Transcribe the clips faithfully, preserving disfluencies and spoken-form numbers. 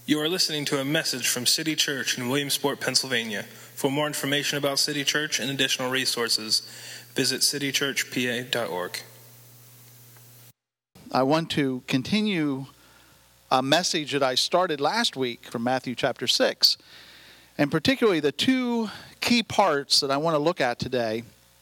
You are listening to a message from City Church in Williamsport, Pennsylvania. For more information about City Church and additional resources, visit city church p a dot org. I want to continue a message that I started last week from Matthew chapter six, and particularly the two key parts that I want to look at today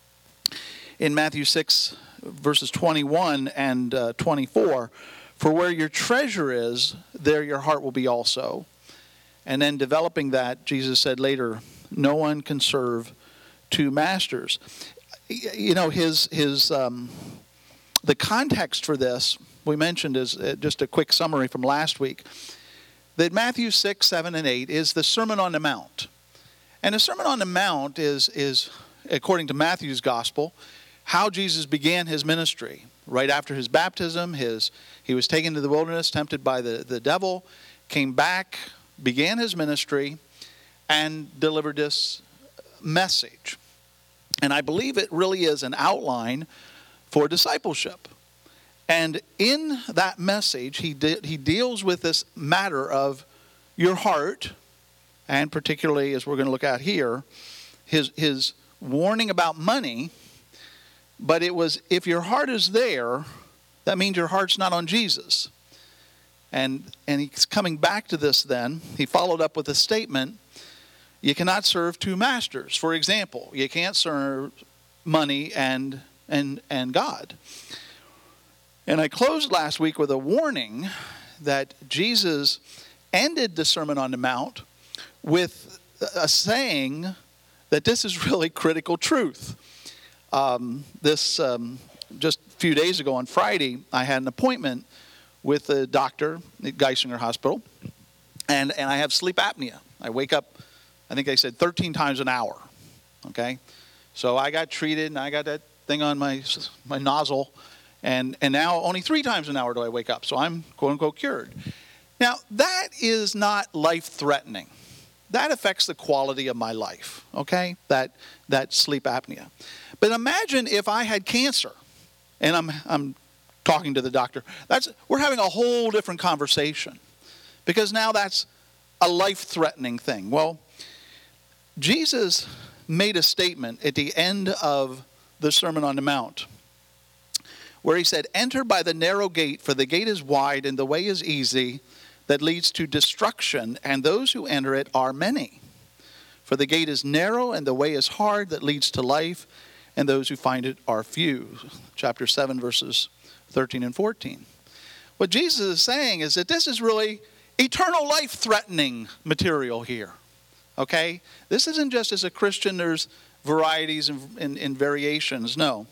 in Matthew six, verses twenty-one and uh, twenty-four. For where your treasure is, there your heart will be also. And then developing that, Jesus said later, no one can serve two masters. You know, his his um, the context for this, we mentioned is just a quick summary from last week, that Matthew six, seven, and eight is the Sermon on the Mount. And the Sermon on the Mount is, is according to Matthew's gospel, how Jesus began his ministry. Right after his baptism, his he was taken to the wilderness, tempted by the, the devil, came back, began his ministry, and delivered this message. And I believe it really is an outline for discipleship. And in that message, he de- he deals with this matter of your heart, and particularly, as we're going to look at here, his his warning about money. But it was, if your heart is there, that means your heart's not on Jesus. And and he's coming back to this then. He followed up with a statement, you cannot serve two masters. For example, you can't serve money and and and God. And I closed last week with a warning that Jesus ended the Sermon on the Mount with a saying that this is really critical truth. Um, this, um, just a few days ago on Friday, I had an appointment with a doctor at Geisinger Hospital, and, and I have sleep apnea. I wake up, I think they said thirteen times an hour, okay? So I got treated, and I got that thing on my my nozzle, and, and now only three times an hour do I wake up, so I'm quote-unquote cured. Now, that is not life-threatening. That affects the quality of my life, okay, that that sleep apnea. But imagine if I had cancer, and I'm I'm talking to the doctor. That's we're having a whole different conversation, because now that's a life-threatening thing. Well, Jesus made a statement at the end of the Sermon on the Mount, where he said, "Enter by the narrow gate, for the gate is wide and the way is easy that leads to destruction, and those who enter it are many. For the gate is narrow and the way is hard that leads to life, and those who find it are few." Chapter seven, verses thirteen and fourteen. What Jesus is saying is that this is really eternal life-threatening material here. Okay? This isn't just as a Christian there's varieties and, and, and variations. No.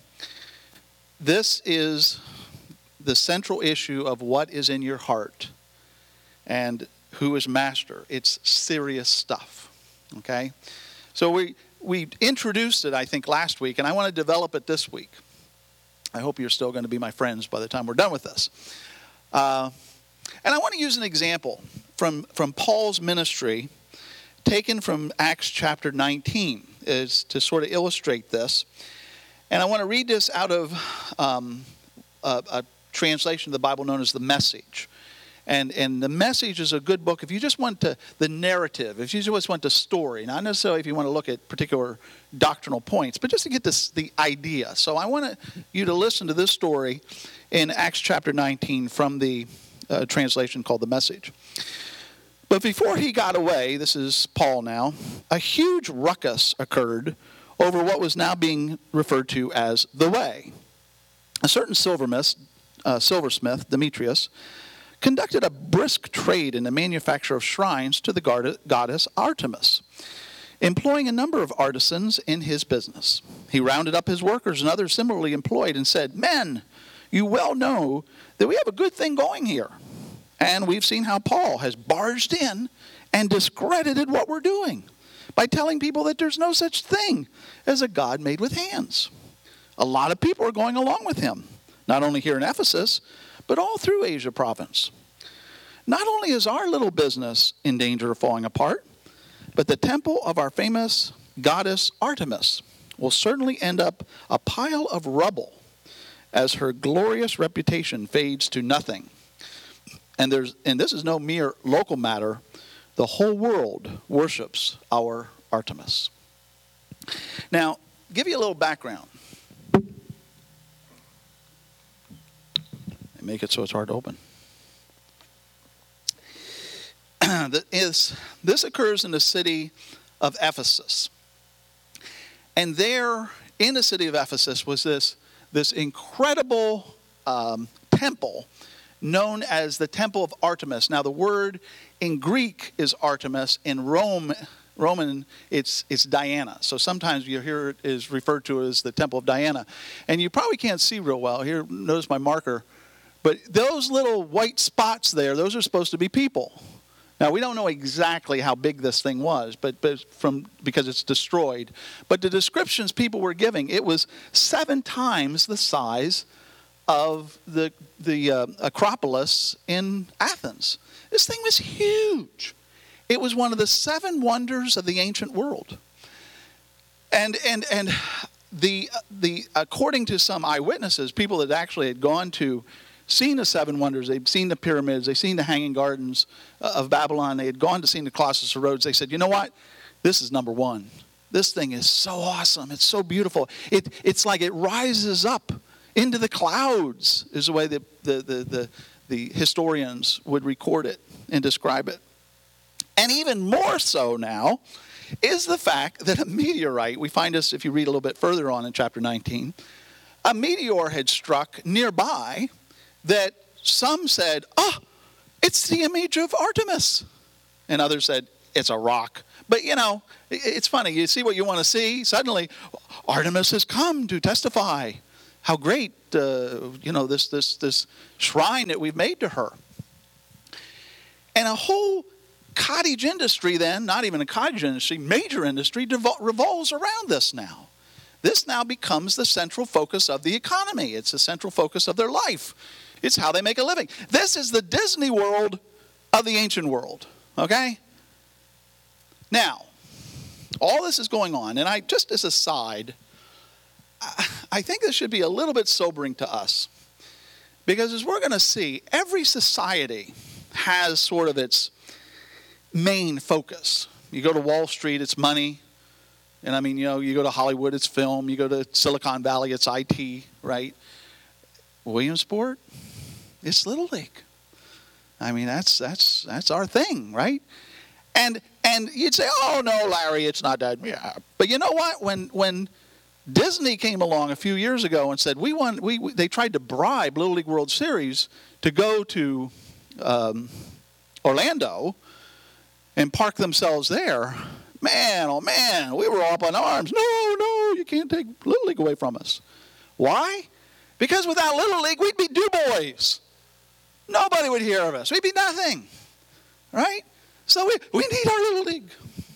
This is the central issue of what is in your heart and who is master. It's serious stuff. Okay? So we we introduced it, I think, last week, and I want to develop it this week. I hope you're still going to be my friends by the time we're done with this. Uh, and I want to use an example from, from Paul's ministry, taken from Acts chapter nineteen, is to sort of illustrate this. And I want to read this out of um, a, a translation of the Bible known as The Message. And and the Message is a good book if you just want to, the narrative, if you just want the story, not necessarily if you want to look at particular doctrinal points, but just to get this the idea. So I want you to listen to this story in Acts chapter nineteen from the uh, translation called The Message. But before he got away, this is Paul now, a huge ruckus occurred over what was now being referred to as the Way. A certain silversmith, uh, silversmith Demetrius, conducted a brisk trade in the manufacture of shrines to the goddess Artemis, employing a number of artisans in his business. He rounded up his workers and others similarly employed and said, "Men, you well know that we have a good thing going here. And we've seen how Paul has barged in and discredited what we're doing by telling people that there's no such thing as a God made with hands. A lot of people are going along with him, not only here in Ephesus, but all through Asia province. Not only is our little business in danger of falling apart, but the temple of our famous goddess Artemis will certainly end up a pile of rubble as her glorious reputation fades to nothing. And there's and this is no mere local matter. The whole world worships our Artemis. Now, give you a little background. Make it so it's hard to open. This, this occurs in the city of Ephesus. And there, in the city of Ephesus, was this, this incredible um, temple known as the Temple of Artemis. Now, the word in Greek is Artemis. In Rome, Roman, it's it's Diana. So sometimes you hear it is referred to as the Temple of Diana. And you probably can't see real well. Here, notice my marker. But those little white spots there, those are supposed to be people. Now, we don't know exactly how big this thing was, but, but from because it's destroyed. But the descriptions people were giving, it was seven times the size of the, the uh, Acropolis in Athens. This thing was huge. It was one of the seven wonders of the ancient world. And and and the the according to some eyewitnesses, people that actually had gone to seen the seven wonders, they'd seen the pyramids, they'd seen the hanging gardens of Babylon, they had gone to see the Colossus of Rhodes. They said, you know what? This is number one. This thing is so awesome. It's so beautiful. It, it's like it rises up into the clouds, is the way the, the, the, the, the historians would record it and describe it. And even more so now is the fact that a meteorite, we find this if you read a little bit further on in chapter nineteen, a meteor had struck nearby that some said, oh, it's the image of Artemis. And others said, it's a rock. But, you know, it's funny. You see what you want to see. Suddenly, Artemis has come to testify how great, uh, you know, this, this, this shrine that we've made to her. And a whole cottage industry then, not even a cottage industry, major industry, devol- revolves around this now. This now becomes the central focus of the economy. It's the central focus of their life. It's how they make a living. This is the Disney World of the ancient world, okay? Now, all this is going on, and I just as a side, I think this should be a little bit sobering to us. Because as we're going to see, every society has sort of its main focus. You go to Wall Street, it's money. And I mean, you know, you go to Hollywood, it's film. You go to Silicon Valley, it's I T, right? Williamsport, it's Little League. I mean, that's that's that's our thing, right? And and you'd say, oh no, Larry, it's not that. Yeah. But you know what? When when Disney came along a few years ago and said we want, we, we they tried to bribe Little League World Series to go to um, Orlando and park themselves there. Man, oh man, we were all up in arms. No, no, you can't take Little League away from us. Why? Because without Little League, we'd be Du Bois. Nobody would hear of us. We'd be nothing, right? So we, we need our Little League.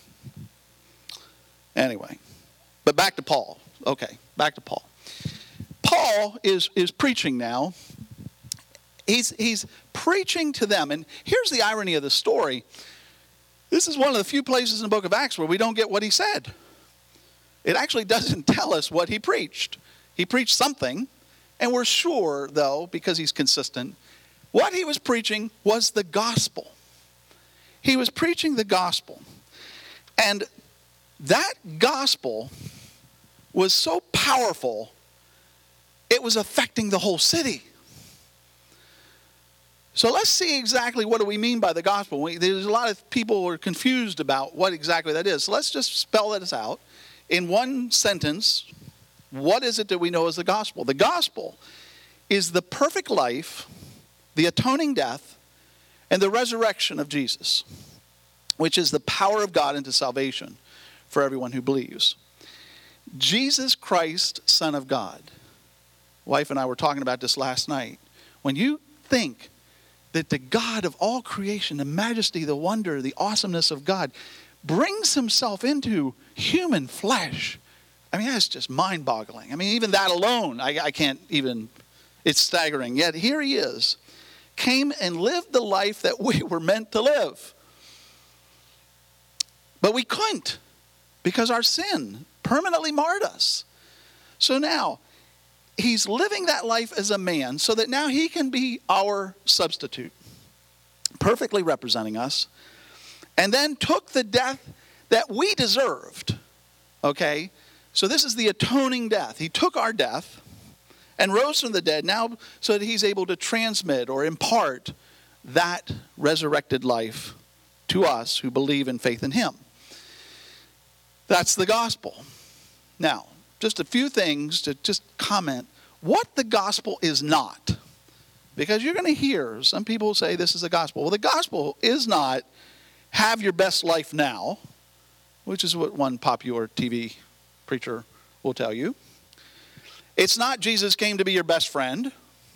Anyway, but back to Paul. Okay, back to Paul. Paul is, is preaching now. He's, he's preaching to them. And here's the irony of the story. This is one of the few places in the book of Acts where we don't get what he said. It actually doesn't tell us what he preached. He preached something, and we're sure, though, because he's consistent, what he was preaching was the gospel. He was preaching the gospel. And that gospel was so powerful, it was affecting the whole city. So let's see exactly what do we mean by the gospel. We, there's a lot of people who are confused about what exactly that is. So let's just spell this out. In one sentence, what is it that we know as the gospel? The gospel is the perfect life, the atoning death, and the resurrection of Jesus, which is the power of God into salvation for everyone who believes. Jesus Christ, Son of God. Wife and I were talking about this last night. When you think that the God of all creation, the majesty, the wonder, the awesomeness of God brings himself into human flesh, I mean, that's just mind-boggling. I mean, even that alone, I, I can't even, it's staggering. Yet here he is, came and lived the life that we were meant to live. But we couldn't because our sin permanently marred us. So now, he's living that life as a man so that now he can be our substitute. perfectly representing us, and then took the death that we deserved. Okay? So this is the atoning death. He took our death and rose from the dead now so that he's able to transmit or impart that resurrected life to us who believe in faith in him. That's the gospel. Now, just a few things to just comment what the gospel is not. Because you're going to hear some people say this is the gospel. Well, the gospel is not have your best life now, which is what one popular T V preacher will tell you. It's not Jesus came to be your best friend.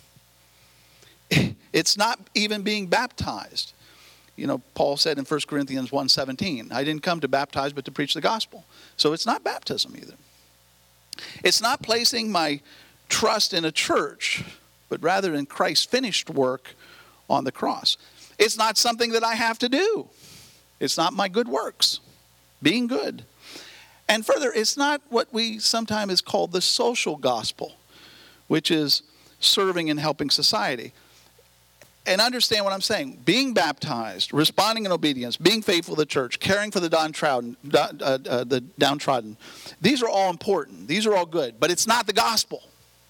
It's not even being baptized. You know, Paul said in First Corinthians one seventeen, I didn't come to baptize but to preach the gospel. So it's not baptism either. It's not placing my trust in a church, but rather in Christ's finished work on the cross. It's not something that I have to do. It's not my good works, being good. And further, it's not what we sometimes is called the social gospel, which is serving and helping society. And understand what I'm saying. Being baptized, responding in obedience, being faithful to the church, caring for the downtrodden, uh, uh, the downtrodden. These are all important. These are all good. But it's not the gospel.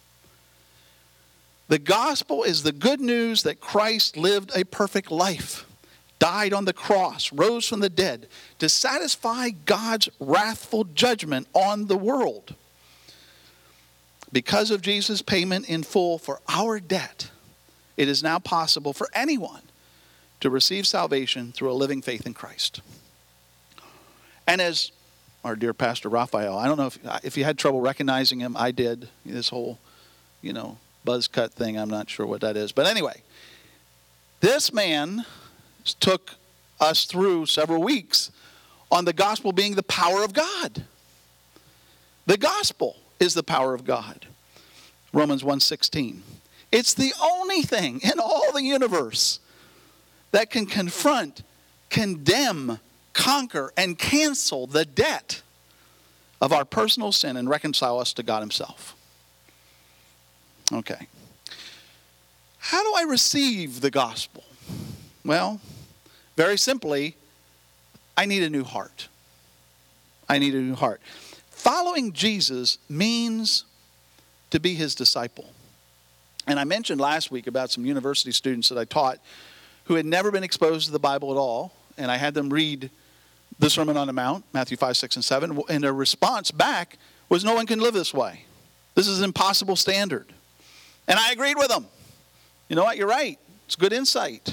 The gospel is the good news that Christ lived a perfect life, died on the cross, rose from the dead to satisfy God's wrathful judgment on the world. Because of Jesus' payment in full for our debt, it is now possible for anyone to receive salvation through a living faith in Christ. And as our dear Pastor Raphael, I don't know if, if you had trouble recognizing him, I did. This whole, you know, buzz cut thing, I'm not sure what that is. But anyway, this man took us through several weeks on the gospel being the power of God. The gospel is the power of God. Romans one sixteen. It's the only thing in all the universe that can confront, condemn, conquer, and cancel the debt of our personal sin and reconcile us to God himself. Okay. How do I receive the gospel? Well, very simply, I need a new heart. I need a new heart. Following Jesus means to be his disciple. And I mentioned last week about some university students that I taught who had never been exposed to the Bible at all. And I had them read the Sermon on the Mount, Matthew five, six, and seven. And their response back was, no one can live this way. This is an impossible standard. And I agreed with them. You know what? You're right. It's good insight.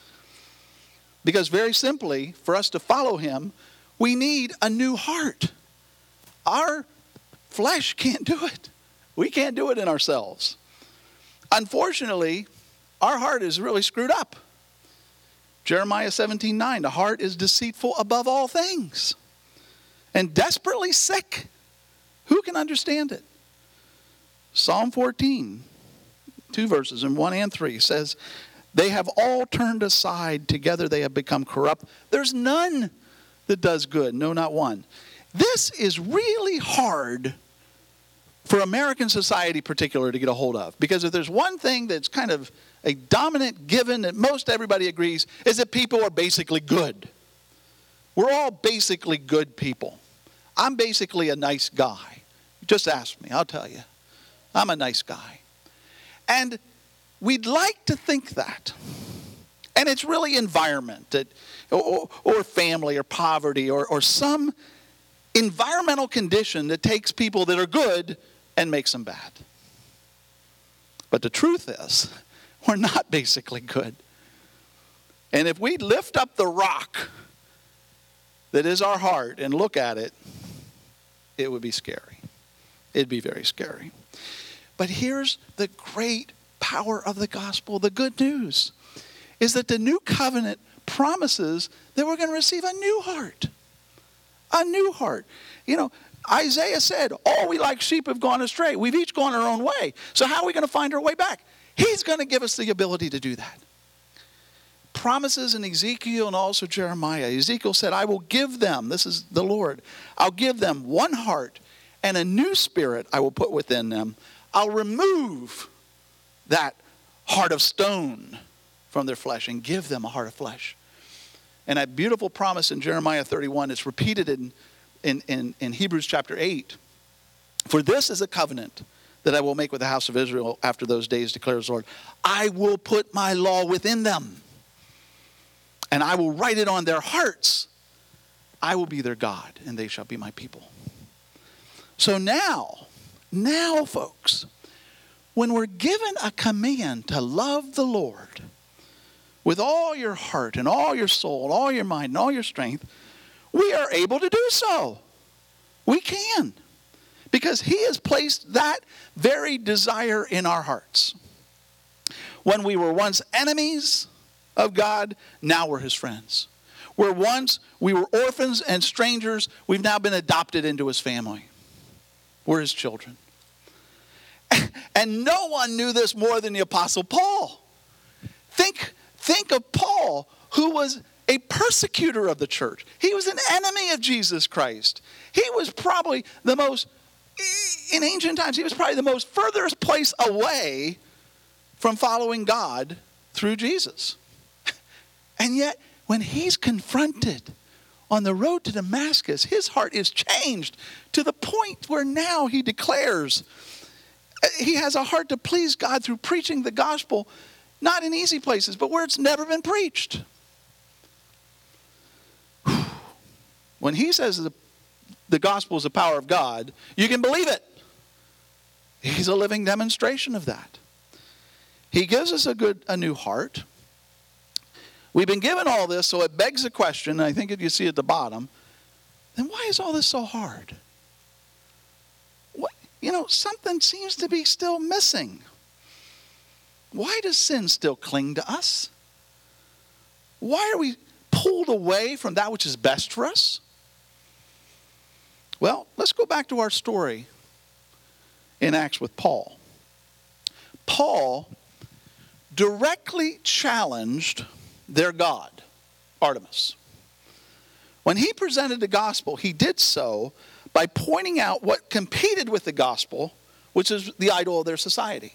Because very simply, for us to follow him, we need a new heart. Our flesh can't do it. We can't do it in ourselves. Unfortunately, our heart is really screwed up. Jeremiah seventeen nine, the heart is deceitful above all things and desperately sick. Who can understand it? Psalm fourteen, two verses in one and three says, they have all turned aside, together they have become corrupt. There's none that does good, no, not one. This is really hard for American society in particular to get a hold of. Because if there's one thing that's kind of a dominant given that most everybody agrees, is that people are basically good. We're all basically good people. I'm basically a nice guy. Just ask me, I'll tell you. I'm a nice guy. And we'd like to think that. And it's really environment that, or, or family or poverty or, or some environmental condition that takes people that are good and makes them bad. But the truth is, we're not basically good. And if we lift up the rock that is our heart and look at it, it would be scary. It'd be very scary. But here's the great power of the gospel. The good news is that the new covenant promises that we're going to receive a new heart. A new heart. You know, Isaiah said, all we like sheep have gone astray. We've each gone our own way. So how are we going to find our way back? He's going to give us the ability to do that. Promises in Ezekiel and also Jeremiah. Ezekiel said, I will give them, this is the Lord, I'll give them one heart and a new spirit I will put within them. I'll remove that heart of stone from their flesh and give them a heart of flesh. And that beautiful promise in Jeremiah thirty-one is repeated in, in, in, in Hebrews chapter eight. For this is a covenant that I will make with the house of Israel after those days, declares the Lord. I will put my law within them, and I will write it on their hearts. I will be their God, and they shall be my people. So now, now, folks, when we're given a command to love the Lord with all your heart and all your soul and all your mind and all your strength, we are able to do so. We can. Because he has placed that very desire in our hearts. When we were once enemies of God, now we're his friends. Where once we were orphans and strangers, we've now been adopted into his family. We're his children. And no one knew this more than the Apostle Paul. Think, think of Paul, who was a persecutor of the church. He was an enemy of Jesus Christ. He was probably the most, in ancient times, he was probably the most furthest place away from following God through Jesus. And yet, when he's confronted on the road to Damascus, his heart is changed to the point where now he declares he has a heart to please God through preaching the gospel, not in easy places, but where it's never been preached. When he says the, the gospel is the power of God, you can believe it. He's a living demonstration of that. He gives us a good, a new heart. We've been given all this, so it begs the question, and I think if you see at the bottom, then why is all this so hard? What, you know, something seems to be still missing. Why does sin still cling to us? Why are we pulled away from that which is best for us? Well, let's go back to our story in Acts with Paul. Paul directly challenged their god, Artemis. When he presented the gospel, he did so by pointing out what competed with the gospel, which is the idol of their society.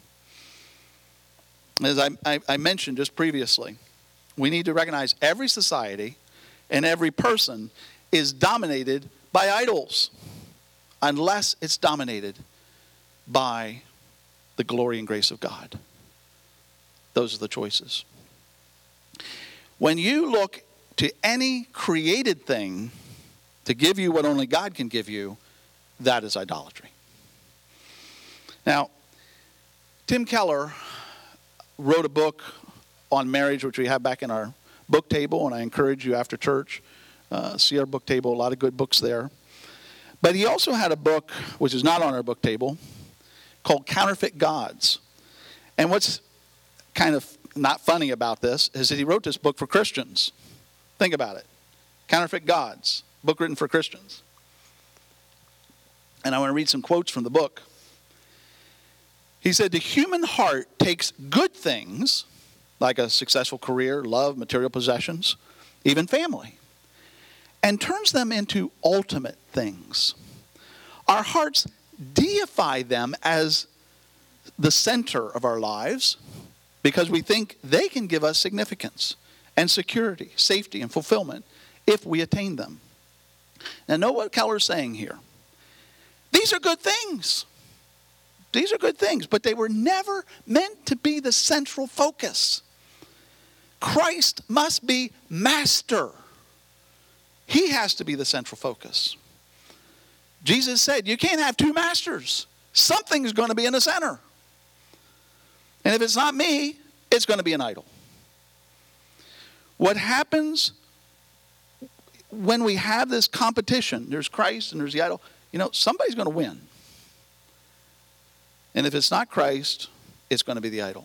As I, I, I mentioned just previously, we need to recognize every society and every person is dominated by idols, unless it's dominated by the glory and grace of God. Those are the choices. When you look to any created thing to give you what only God can give you, that is idolatry. Now, Tim Keller wrote a book on marriage, which we have back in our book table, and I encourage you after church, uh, see our book table, a lot of good books there. But he also had a book, which is not on our book table, called Counterfeit Gods. And what's kind of not funny about this is that he wrote this book for Christians. Think about it. Counterfeit Gods, book written for Christians. And I want to read some quotes from the book. He said, the human heart takes good things, like a successful career, love, material possessions, even family, and turns them into ultimate things. Our hearts deify them as the center of our lives because we think they can give us significance and security, safety, and fulfillment if we attain them. Now, know what Keller's saying here. These are good things. These are good things, but they were never meant to be the central focus. Christ must be master. He has to be the central focus. Jesus said, you can't have two masters. Something's going to be in the center. And if it's not me, it's going to be an idol. What happens when we have this competition, there's Christ and there's the idol, you know, somebody's going to win. And if it's not Christ, it's going to be the idol.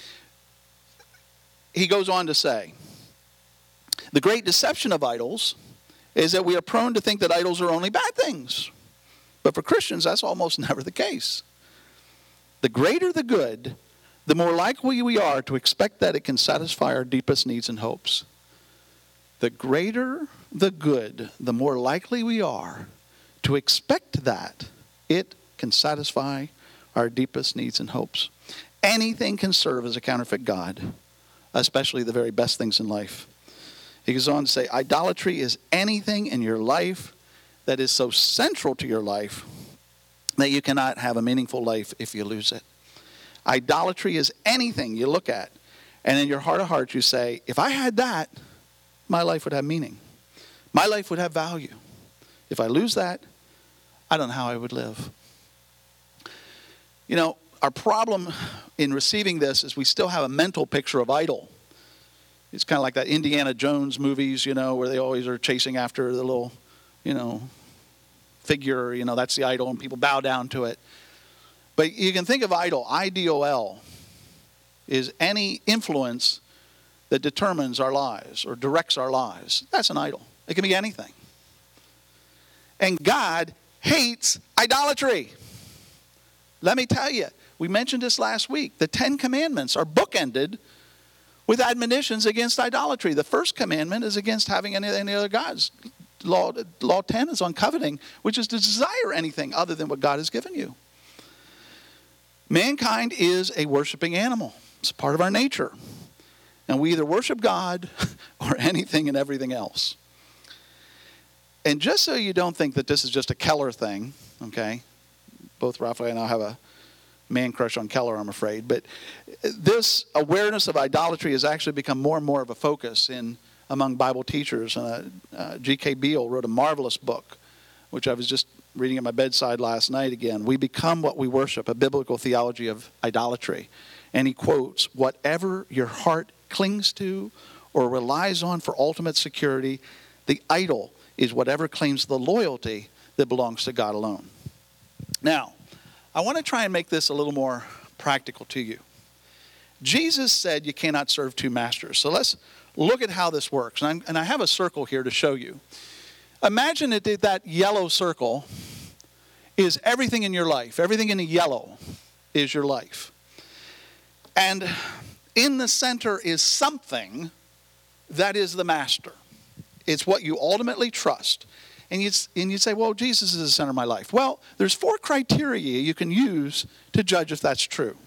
He goes on to say, the great deception of idols is that we are prone to think that idols are only bad things. But for Christians, that's almost never the case. The greater the good, the more likely we are to expect that it can satisfy our deepest needs and hopes. The greater the good, the more likely we are to expect that it can satisfy our deepest needs and hopes. Anything can serve as a counterfeit god especially the very best things in life. He goes on to say, idolatry is anything in your life that is so central to your life that you cannot have a meaningful life if you lose it. Idolatry is anything you look at, and in your heart of hearts you say, if I had that, my life would have meaning. My life would have value. If I lose that, I don't know how I would live. You know, our problem in receiving this is we still have a mental picture of idol. It's kind of like that Indiana Jones movies, you know, where they always are chasing after the little, you know, figure, you know, that's the idol, and people bow down to it. But you can think of idol, I D O L, is any influence that determines our lives or directs our lives. That's an idol. It can be anything. And God hates idolatry. Let me tell you, we mentioned this last week. The Ten Commandments are bookended with admonitions against idolatry. The first commandment is against having any, any other gods. Law, law ten is on coveting, which is to desire anything other than what God has given you. Mankind is a worshiping animal. It's part of our nature. And we either worship God or anything and everything else. And just so you don't think that this is just a Keller thing, okay? Both Raphael and I have a man crush on Keller, I'm afraid. But this awareness of idolatry has actually become more and more of a focus in among Bible teachers. Uh, uh, G K Beale wrote a marvelous book, which I was just reading at my bedside last night again. We Become What We Worship, a biblical theology of idolatry. And he quotes, whatever your heart clings to or relies on for ultimate security, the idol is whatever claims the loyalty that belongs to God alone. Now, I want to try and make this a little more practical to you. Jesus said you cannot serve two masters. So let's look at how this works. And, I'm, and I have a circle here to show you. Imagine that that yellow circle is everything in your life. Everything in the yellow is your life. And in the center is something that is the master. It's what you ultimately trust. And you'd, and you'd say, well, Jesus is the center of my life. Well, there's four criteria you can use to judge if that's true.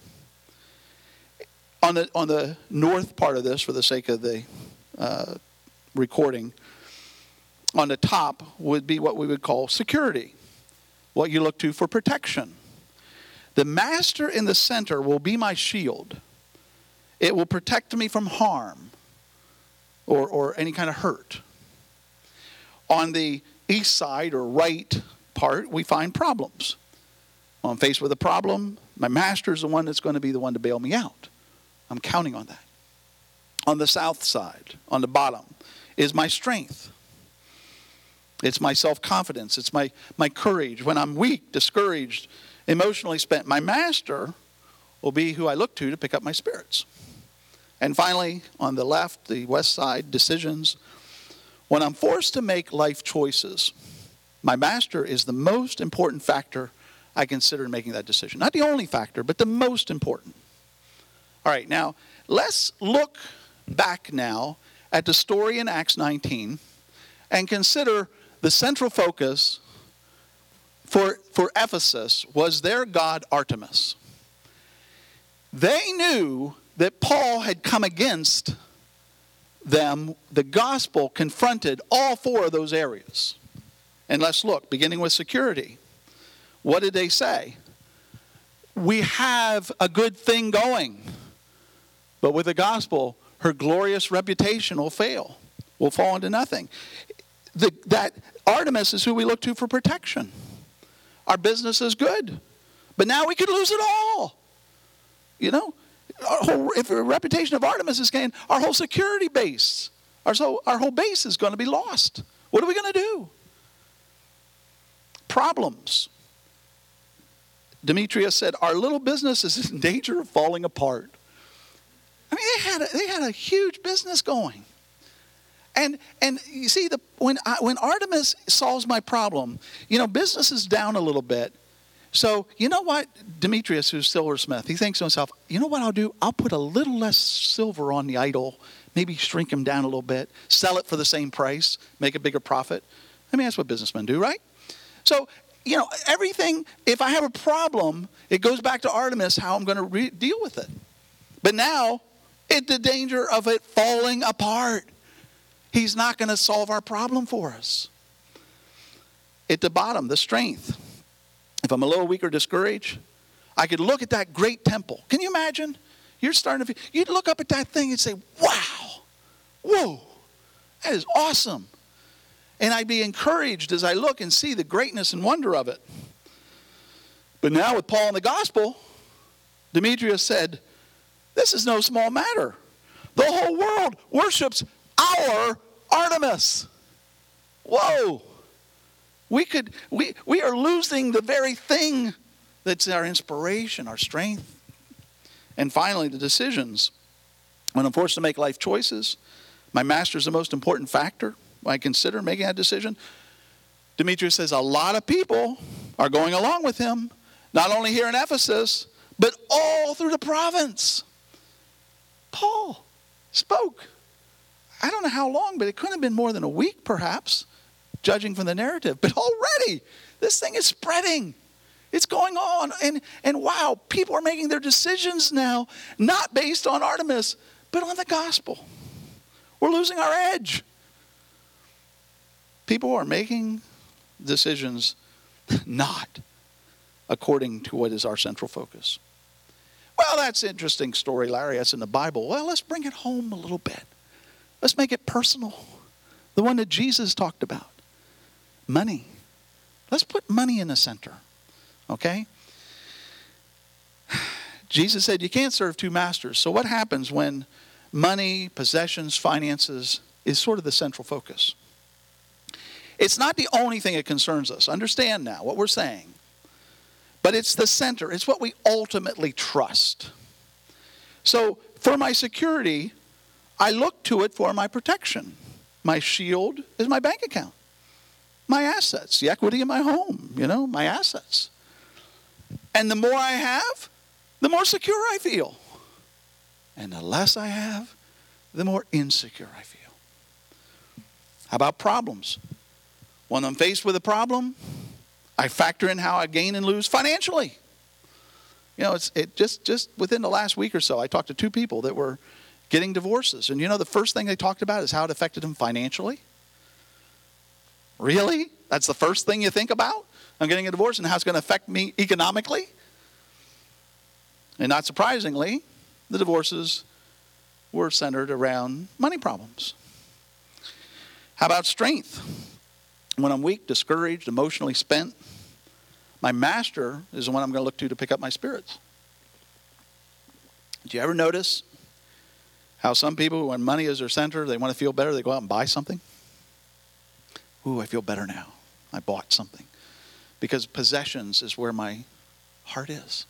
On the, on the north part of this, for the sake of the uh, recording, on the top would be what we would call security, what you look to for protection. The master in the center will be my shield. It will protect me from harm or, or any kind of hurt. On the east side or right part, we find problems. When I'm faced with a problem, my master is the one that's going to be the one to bail me out. I'm counting on that. On the south side, on the bottom, is my strength. It's my self-confidence. It's my, my courage. When I'm weak, discouraged, emotionally spent, my master will be who I look to to pick up my spirits. And finally, on the left, the west side, decisions. When I'm forced to make life choices, my master is the most important factor I consider in making that decision. Not the only factor, but the most important. All right, now, let's look back now at the story in Acts nineteen and consider the central focus for, for Ephesus was their god Artemis. They knew that Paul had come against them. The gospel confronted all four of those areas. And let's look, beginning with security. What did they say? We have a good thing going, but with the gospel, her glorious reputation will fail, will fall into nothing. The, that Artemis is who we look to for protection. Our business is good, but now we could lose it all. You know, our whole, if the reputation of Artemis is gained, our whole security base, our, so our whole base is going to be lost. What are we going to do? Problems. Demetrius said, our little business is in danger of falling apart. I mean, they had a, they had a huge business going. And and you see, the when I, when Artemis solves my problem, you know, business is down a little bit. So, you know what? Demetrius, who's silversmith, he thinks to himself, you know what I'll do? I'll put a little less silver on the idol, maybe shrink him down a little bit, sell it for the same price, make a bigger profit. I mean, that's what businessmen do, right? So, you know, everything, if I have a problem, it goes back to Artemis, how I'm going to re- deal with it. But now, At the danger of it falling apart. He's not going to solve our problem for us. At the bottom, the strength. If I'm a little weak or discouraged, I could look at that great temple. Can you imagine? You're starting to, you'd look up at that thing and say, wow, whoa, that is awesome. And I'd be encouraged as I look and see the greatness and wonder of it. But now with Paul and the gospel, Demetrius said, this is no small matter. The whole world worships our Artemis. Whoa. We could we we are losing the very thing that's our inspiration, our strength. And finally, the decisions. When I'm forced to make life choices, my master is the most important factor when I consider making that decision. Demetrius says a lot of people are going along with him, not only here in Ephesus, but all through the province. Paul spoke. I don't know how long, but it couldn't have been more than a week, perhaps, judging from the narrative. But already, this thing is spreading. It's going on. And, and wow, people are making their decisions now, not based on Artemis, but on the gospel. We're losing our edge. People are making decisions not according to what is our central focus. Well, that's an interesting story, Larry. That's in the Bible. Well, let's bring it home a little bit. Let's make it personal. The one that Jesus talked about. Money. Let's put money in the center. Okay? Jesus said you can't serve two masters. So what happens when money, possessions, finances is sort of the central focus? It's not the only thing that concerns us. Understand now what we're saying. But it's the center. It's what we ultimately trust. So for my security, I look to it for my protection. My shield is my bank account. My assets, the equity in my home, you know, my assets. And the more I have, the more secure I feel. And the less I have, the more insecure I feel. How about problems? When I'm faced with a problem, I factor in how I gain and lose financially. You know, it's it just, just within the last week or so, I talked to two people that were getting divorces. And you know, the first thing they talked about is how it affected them financially. Really? That's the first thing you think about? I'm getting a divorce and how it's going to affect me economically? And not surprisingly, the divorces were centered around money problems. How about strength? When I'm weak, discouraged, emotionally spent, my master is the one I'm going to look to to pick up my spirits. Do you ever notice how some people, when money is their center, they want to feel better, they go out and buy something? Ooh, I feel better now. I bought something. Because possessions is where my heart is.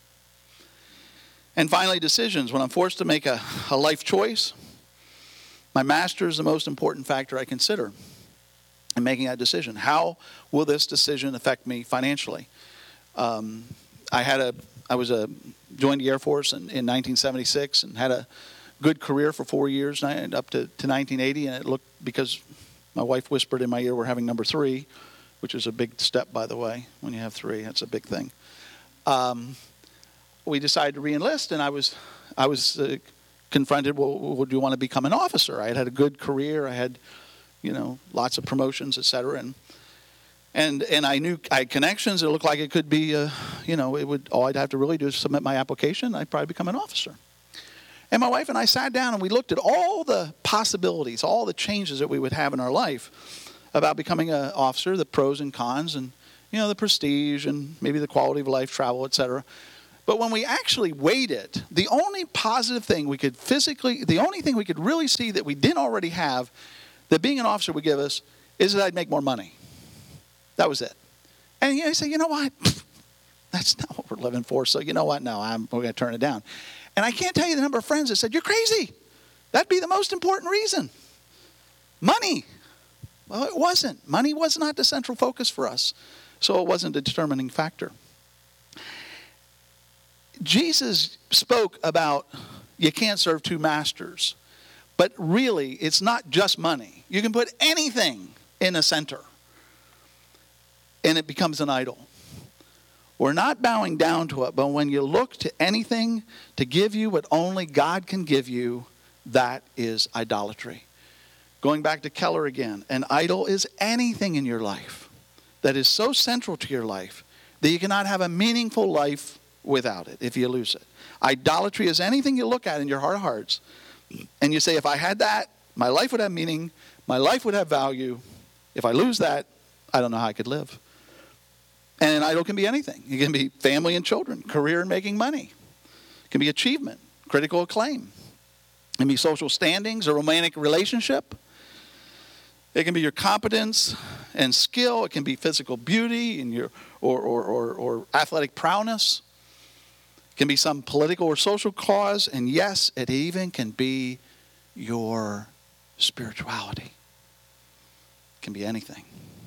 And finally, decisions. When I'm forced to make a, a life choice, my master is the most important factor I consider in making that decision. How will this decision affect me financially? Um, I had a, I was a, joined the Air Force in, in nineteen seventy-six and had a good career for four years up to, to nineteen eighty. And it looked, because my wife whispered in my ear, we're having number three, which is a big step, by the way. When you have three, that's a big thing. Um, we decided to re-enlist, and I was, I was uh, confronted, well, would you want to become an officer? I had had a good career. I had, you know, lots of promotions, et cetera. And, and, and I knew I had connections. It looked like it could be, uh, you know, it would, all I'd have to really do is submit my application. I'd probably become an officer. And my wife and I sat down and we looked at all the possibilities, all the changes that we would have in our life about becoming an officer, the pros and cons, and, you know, the prestige and maybe the quality of life, travel, et cetera. But when we actually weighed it, the only positive thing we could physically, the only thing we could really see that we didn't already have, that being an officer would give us, is that I'd make more money. That was it. And you know, you say, you know what? That's not what we're living for. So you know what? No, I'm, we're going to turn it down. And I can't tell you the number of friends that said, you're crazy. That'd be the most important reason. Money. Well, it wasn't. Money was not the central focus for us. So it wasn't a determining factor. Jesus spoke about you can't serve two masters. But really, it's not just money. You can put anything in a center, and it becomes an idol. We're not bowing down to it, but when you look to anything to give you what only God can give you, that is idolatry. Going back to Keller again, an idol is anything in your life that is so central to your life that you cannot have a meaningful life without it if you lose it. Idolatry is anything you look at in your heart of hearts and you say, if I had that, my life would have meaning, my life would have value. If I lose that, I don't know how I could live. And an idol can be anything. It can be family and children, career and making money. It can be achievement, critical acclaim. It can be social standings, a romantic relationship. It can be your competence and skill. It can be physical beauty and your or, or, or, or athletic prowess. It can be some political or social cause. And yes, it even can be your spirituality. It can be anything.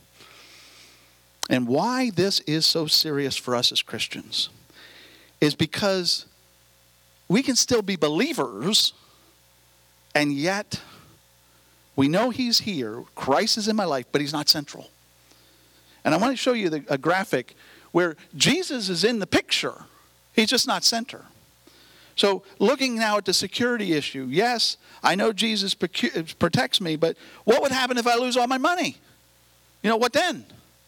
And why this is so serious for us as Christians is because we can still be believers, and yet we know he's here. Christ is in my life, but he's not central. And I want to show you the, a graphic where Jesus is in the picture. He's just not center. So looking now at the security issue, yes, I know Jesus protects me, but what would happen if I lose all my money? You know, what then?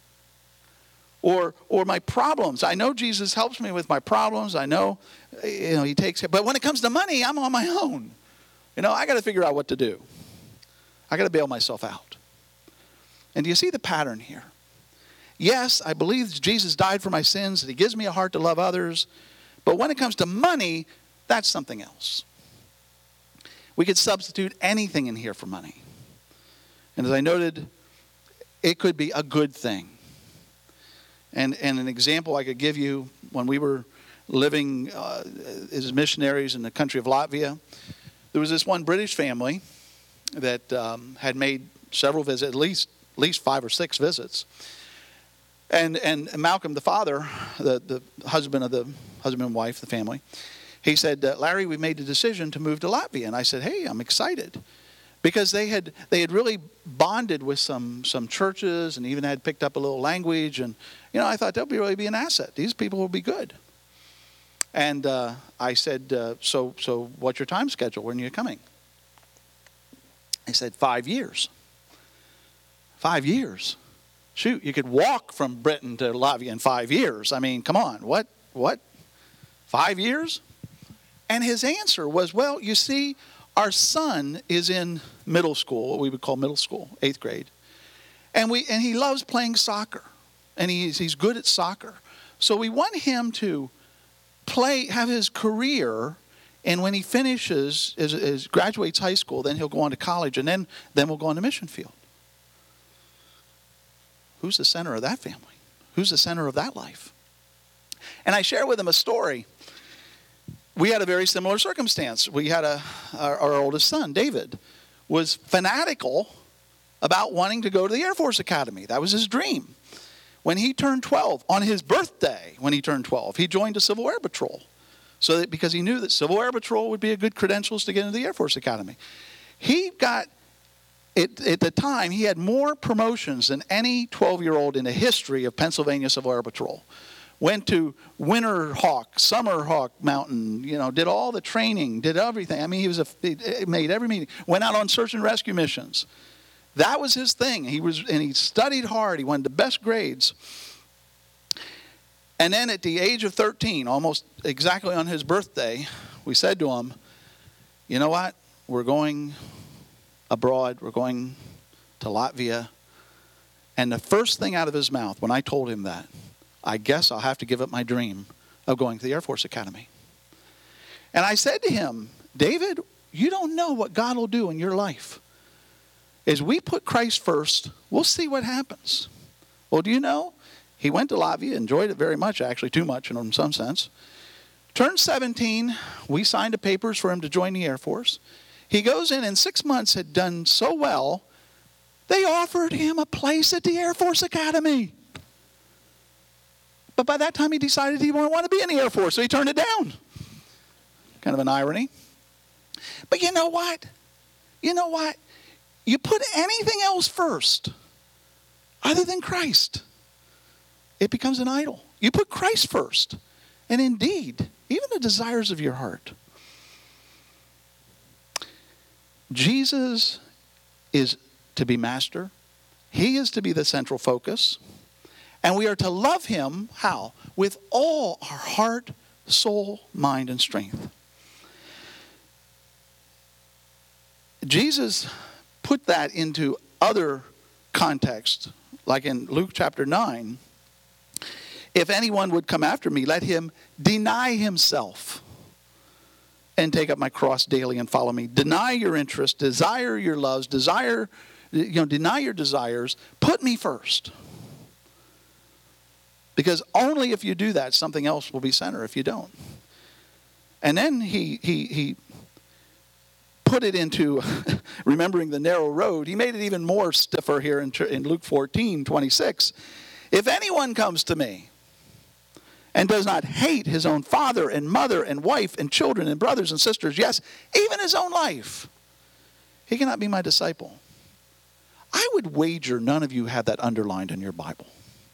Or or my problems. I know Jesus helps me with my problems. I know, you know, he takes it. But when it comes to money, I'm on my own. You know, I got to figure out what to do. I got to bail myself out. And do you see the pattern here? Yes, I believe Jesus died for my sins, that he gives me a heart to love others. But when it comes to money, that's something else. We could substitute anything in here for money. And as I noted, it could be a good thing. And, and an example I could give you, when we were living uh, as missionaries in the country of Latvia, there was this one British family that um, had made several visits, at least at least five or six visits. And and Malcolm, the father, the, the husband of the husband and wife, the family, he said, Larry, we made the decision to move to Latvia. And I said, hey, I'm excited. Because they had they had really bonded with some some churches and even had picked up a little language. And, you know, I thought that would really be an asset. These people will be good. And uh, I said, uh, so so what's your time schedule? When are you coming? He said, five years. Five years. Shoot, you could walk from Britain to Latvia in five years. I mean, come on. What? What? Five years? And his answer was, well, you see, our son is in middle school, what we would call middle school, eighth grade. And we and he loves playing soccer. And he's he's good at soccer. So we want him to play, have his career, and when he finishes, as, as graduates high school, then he'll go on to college, and then, then we'll go on the mission field. Who's the center of that family? Who's the center of that life? And I share with him a story. We had a very similar circumstance. We had a our, our oldest son, David, was fanatical about wanting to go to the Air Force Academy. That was his dream. When he turned twelve, on his birthday, when he turned twelve, he joined the Civil Air Patrol. So that, because he knew that Civil Air Patrol would be a good credentials to get into the Air Force Academy. He got, it, at the time, he had more promotions than any twelve-year-old in the history of Pennsylvania Civil Air Patrol. Went to Winter Hawk, Summer Hawk Mountain, you know, did all the training, did everything. I mean, he was a, he made every meeting. Went out on search and rescue missions. That was his thing. He was, and he studied hard. He wanted the best grades. And then at the age of thirteen, almost exactly on his birthday, we said to him, you know what? We're going abroad. We're going to Latvia. And the first thing out of his mouth when I told him that, I guess I'll have to give up my dream of going to the Air Force Academy. And I said to him, David, you don't know what God will do in your life. As we put Christ first, we'll see what happens. Well, do you know? He went to Latvia, enjoyed it very much, actually, too much in some sense. Turned seventeen, we signed the papers for him to join the Air Force. He goes in, and six months had done so well, they offered him a place at the Air Force Academy. But by that time, he decided he didn't want to be in the Air Force, so he turned it down. Kind of an irony. But you know what? You know what? You put anything else first other than Christ, it becomes an idol. You put Christ first. And indeed, even the desires of your heart. Jesus is to be master. He is to be the central focus. And we are to love him, how? With all our heart, soul, mind, and strength. Jesus put that into other contexts, like in Luke chapter nine. If anyone would come after me, let him deny himself and take up my cross daily and follow me. Deny your interests, desire your loves, desire, you know, deny your desires. Put me first. Because only if you do that, something else will be center if you don't. And then he he he put it into remembering the narrow road. He made it even more stiffer here in, in Luke fourteen twenty-six. If anyone comes to me and does not hate his own father and mother and wife and children and brothers and sisters, yes, even his own life, he cannot be my disciple. I would wager none of you have that underlined in your Bible.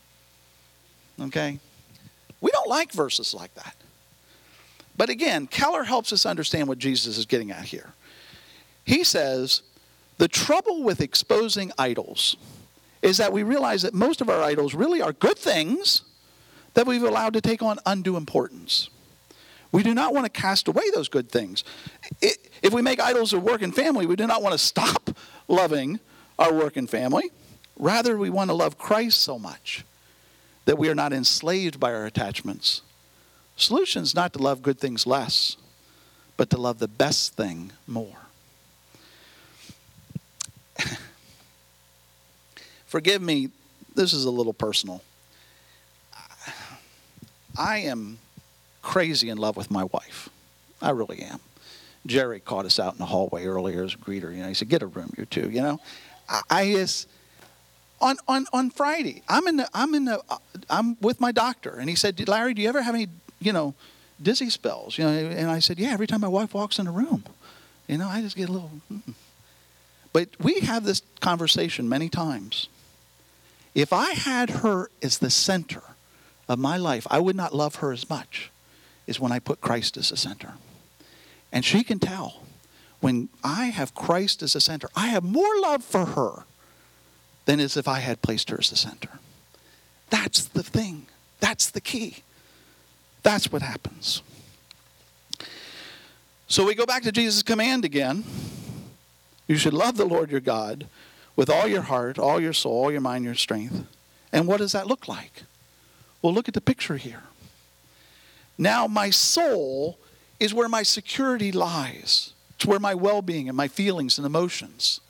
Okay? We don't like verses like that. But again, Keller helps us understand what Jesus is getting at here. He says, the trouble with exposing idols is that we realize that most of our idols really are good things that we've allowed to take on undue importance. We do not want to cast away those good things. If we make idols of work and family, we do not want to stop loving our work and family. Rather, we want to love Christ so much that we are not enslaved by our attachments. Solution is not to love good things less, but to love the best thing more. Forgive me, this is a little personal. I am crazy in love with my wife. I really am. Jerry caught us out in the hallway earlier as a greeter. You know, he said, "Get a room, you two." You know, I, I just on on on Friday, I'm in the I'm in the uh, I'm with my doctor, and he said, "Larry, do you ever have any you know dizzy spells?" You know, and I said, "Yeah, every time my wife walks in the room, you know, I just get a little." Mm. But we have this conversation many times. If I had her as the center of my life, I would not love her as much as when I put Christ as the center. And she can tell when I have Christ as the center, I have more love for her than as if I had placed her as the center. That's the thing. That's the key. That's what happens. So we go back to Jesus' command again. You should love the Lord your God with all your heart, all your soul, all your mind, your strength. And what does that look like? Well, look at the picture here. Now my soul is where my security lies. It's where my well-being and my feelings and emotions.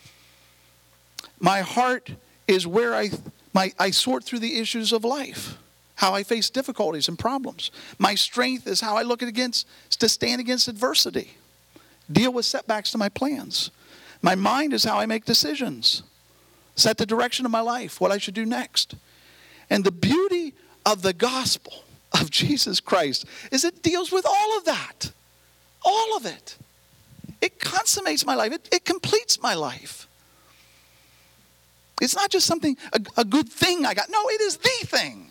My heart is where I, my, I sort through the issues of life, how I face difficulties and problems. My strength is how I look at against, to stand against adversity, deal with setbacks to my plans. My mind is how I make decisions, set the direction of my life, what I should do next. And the beauty of the gospel of Jesus Christ is it deals with all of that. All of it. It consummates my life. It, it completes my life. It's not just something, a, a good thing I got. No, it is the thing.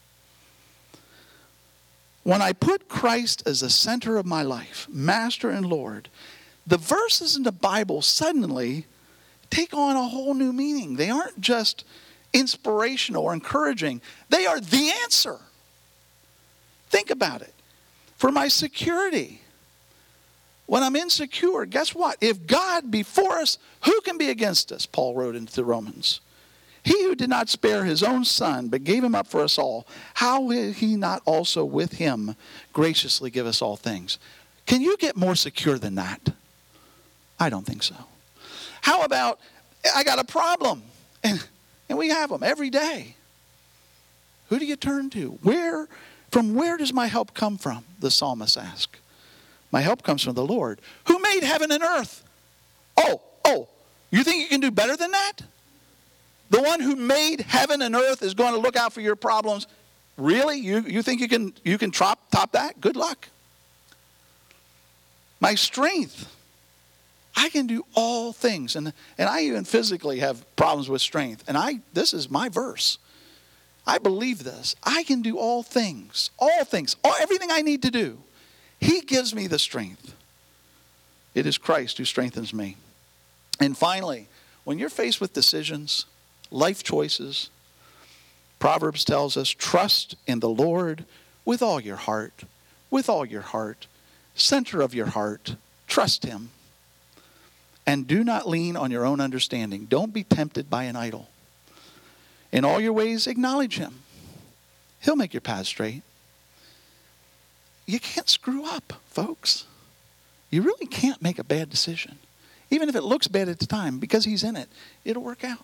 When I put Christ as the center of my life, Master and Lord, the verses in the Bible suddenly take on a whole new meaning. They aren't just inspirational or encouraging. They are the answer. Think about it. For my security, when I'm insecure, guess what? If God be for us, who can be against us? Paul wrote into the Romans. He who did not spare his own son, but gave him up for us all, how will he not also with him graciously give us all things? Can you get more secure than that? I don't think so. How about, I got a problem, and, and we have them every day. Who do you turn to? Where, from where does my help come from? The psalmist asked. My help comes from the Lord, who made heaven and earth. Oh, oh, you think you can do better than that? The one who made heaven and earth is going to look out for your problems. Really? You, you think you can, you can top, top that? Good luck. My strength. I can do all things. And, and I even physically have problems with strength. And I this is my verse. I believe this. I can do all things. All things. All, everything I need to do. He gives me the strength. It is Christ who strengthens me. And finally, when you're faced with decisions, life choices, Proverbs tells us, trust in the Lord with all your heart, with all your heart, center of your heart, trust him. And do not lean on your own understanding. Don't be tempted by an idol. In all your ways, acknowledge him. He'll make your path straight. You can't screw up, folks. You really can't make a bad decision. Even if it looks bad at the time, because he's in it, it'll work out.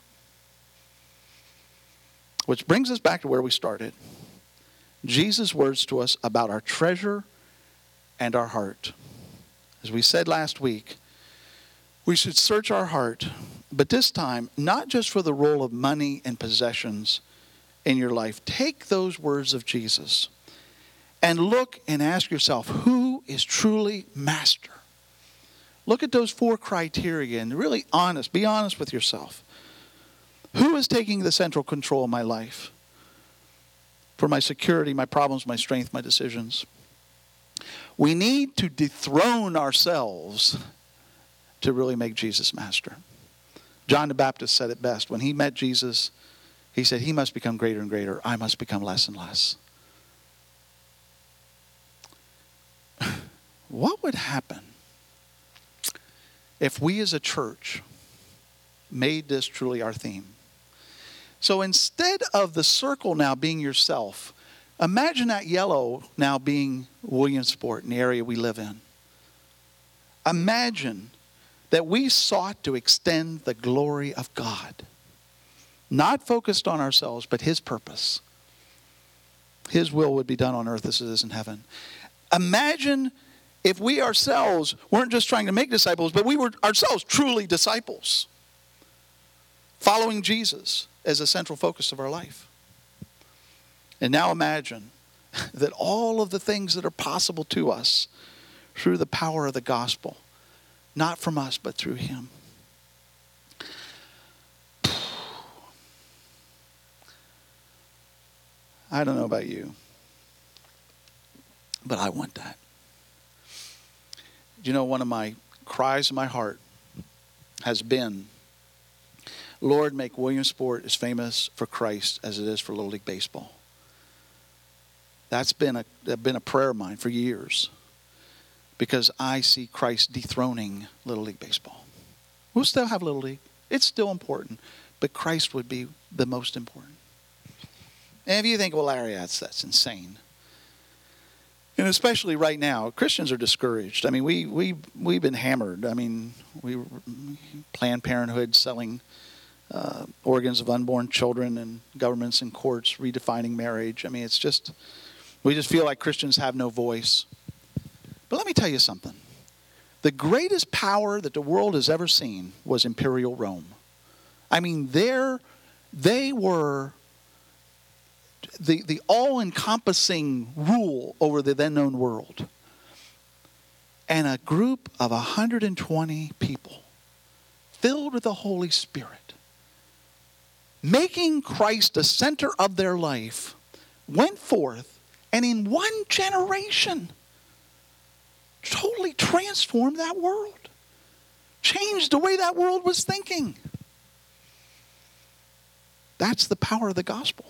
Which brings us back to where we started. Jesus' words to us about our treasure and our heart. As we said last week, we should search our heart, but this time, not just for the role of money and possessions in your life. Take those words of Jesus and look and ask yourself, who is truly master? Look at those four criteria and really honest, be honest with yourself. Who is taking the central control of my life? For my security, my problems, my strength, my decisions. We need to dethrone ourselves to really make Jesus master. John the Baptist said it best. When he met Jesus, he said, he must become greater and greater. I must become less and less. What would happen if we as a church made this truly our theme? So instead of the circle now being yourself, imagine that yellow now being Williamsport, in the area we live in. Imagine that we sought to extend the glory of God. Not focused on ourselves, but his purpose. His will would be done on earth as it is in heaven. Imagine if we ourselves weren't just trying to make disciples, but we were ourselves truly disciples. Following Jesus as a central focus of our life. And now imagine that all of the things that are possible to us through the power of the gospel, not from us, but through him. I don't know about you, but I want that. You know, one of my cries in my heart has been, Lord, make Williamsport as famous for Christ as it is for Little League Baseball. That's been a, that's been a prayer of mine for years. Because I see Christ dethroning Little League Baseball. We'll still have Little League. It's still important. But Christ would be the most important. And if you think, well, Larry, that's, that's insane. And especially right now, Christians are discouraged. I mean, we, we, we've been hammered. I mean, we Planned Parenthood selling uh, organs of unborn children, and governments and courts redefining marriage. I mean, it's just, we just feel like Christians have no voice. But let me tell you something. The greatest power that the world has ever seen was Imperial Rome. I mean, they're, they were the, the all-encompassing rule over the then-known world. And a group of one hundred twenty people filled with the Holy Spirit, making Christ the center of their life, went forth and in one generation totally transformed that world. Changed the way that world was thinking. That's the power of the gospel.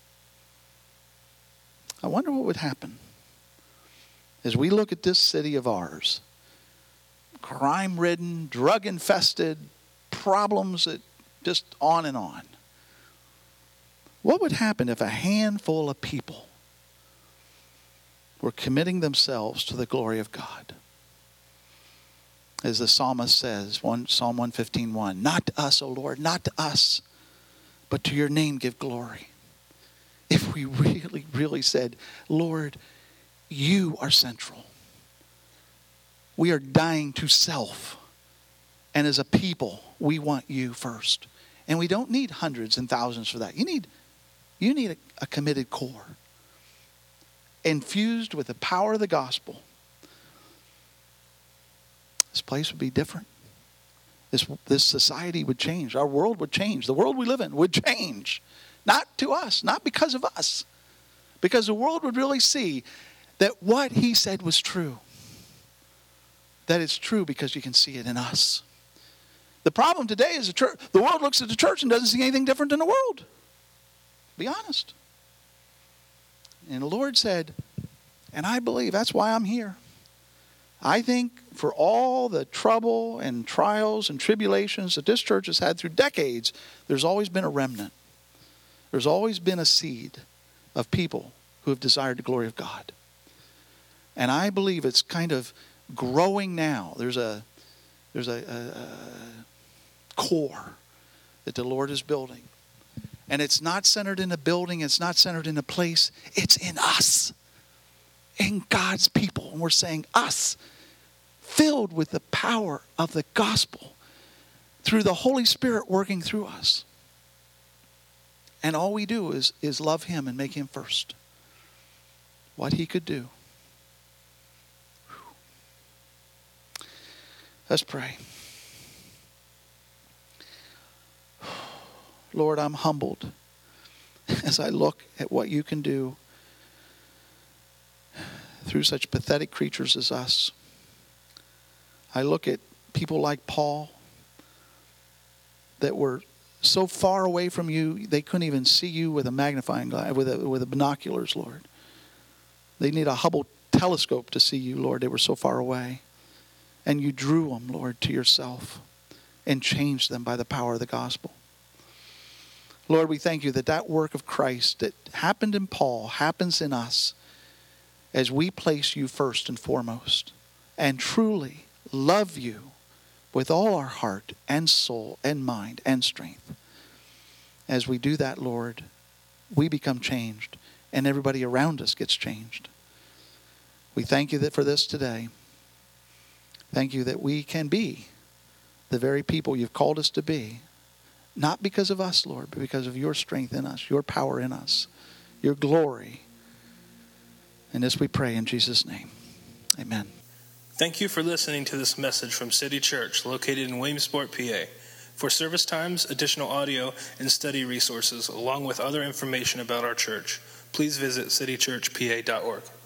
I wonder what would happen as we look at this city of ours. Crime-ridden, drug-infested, problems that just on and on. What would happen if a handful of people were committing themselves to the glory of God? As the psalmist says, one, Psalm one fifteen one, not to us, O Lord, not to us, but to your name give glory. If we really, really said, Lord, you are central. We are dying to self. And as a people, we want you first. And we don't need hundreds and thousands for that. You need, you need a, a committed core. Infused with the power of the gospel. This place would be different. This, this society would change. Our world would change. The world we live in would change. Not to us, not because of us. Because the world would really see that what he said was true. That it's true because you can see it in us. The problem today is the, church, the world looks at the church and doesn't see anything different in the world. Be honest. And the Lord said, and I believe that's why I'm here. I think for all the trouble and trials and tribulations that this church has had through decades, there's always been a remnant. There's always been a seed of people who have desired the glory of God. And I believe it's kind of growing now. There's a there's a, a, a core that the Lord is building. And it's not centered in a building. It's not centered in a place. It's in us. In God's people. And we're saying us. Filled with the power of the gospel. Through the Holy Spirit working through us. And all we do is, is love Him and make Him first. What He could do. Whew. Let's pray. Lord, I'm humbled as I look at what you can do through such pathetic creatures as us. I look at people like Paul that were so far away from you, they couldn't even see you with a magnifying glass, with a, with a binoculars, Lord. They need a Hubble telescope to see you, Lord. They were so far away. And you drew them, Lord, to yourself and changed them by the power of the gospel. Lord, we thank you that that work of Christ that happened in Paul happens in us as we place you first and foremost and truly love you with all our heart and soul and mind and strength. As we do that, Lord, we become changed and everybody around us gets changed. We thank you that for this today. Thank you that we can be the very people you've called us to be. Not because of us, Lord, but because of your strength in us, your power in us, your glory. And this we pray in Jesus' name. Amen. Thank you for listening to this message from City Church, located in Williamsport, P A. For service times, additional audio, and study resources, along with other information about our church, please visit city church p a dot org.